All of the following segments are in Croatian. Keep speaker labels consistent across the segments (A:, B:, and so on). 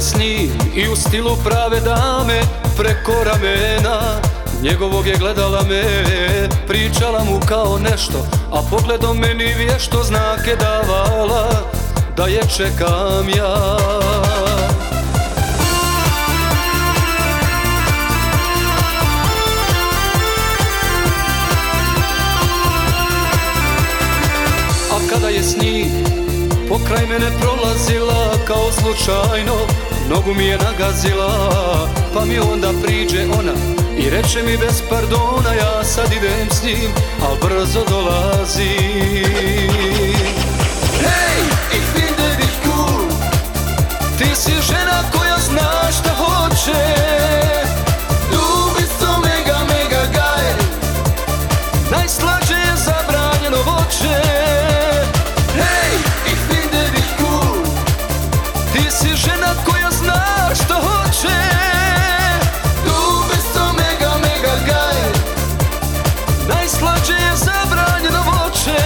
A: je s njim i u stilu prave dame preko ramena njegovog je gledala me, pričala mu kao nešto, a pogledom meni vješto znake davala da je čekam ja. A kada je s njim pokraj mene prolazila kao slučajno, nogu mi je nagazila, pa mi onda priđe ona i reče mi bez pardona, ja sad idem s njim, al brzo dolazi. Hej, ich finde dich cool, ti si žena koja zna šta hoće, du bist so mega, mega geil, najslađe je zabranjeno voće. Hej, ich finde dich cool, ti si žena koja zna šta hoće, du bist so mega, mega geil, najslađe je zabranjeno voće.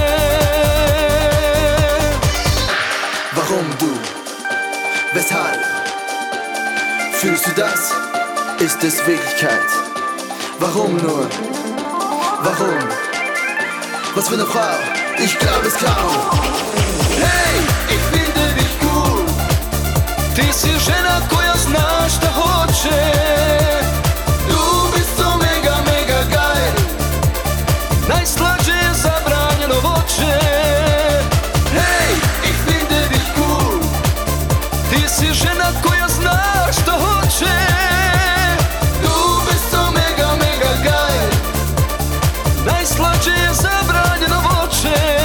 B: Warum du? Weshalb? Fühlst du das? Ist es Wirklichkeit? Warum nur? Warum? Was für eine Frau? Ich glaub es kaum.
A: Hej, ich finde dich cool, ti si žena koja zna šta hoće, du bist so mega, mega geil, najslađe je zabranjeno voće. Hej, ich finde dich cool, ti si žena koja zna šta hoće, du bist so mega, mega geil, najslađe je zabranjeno voće.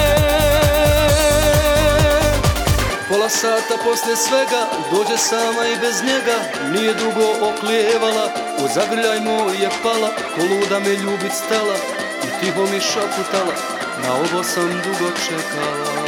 A: Pola sata poslije svega dođe sama i bez njega, nije dugo oklijevala, u zagrljaj moj je pala, ko luda me ljubit stala i tiho mi šaputala, na ovo sam dugo čekala.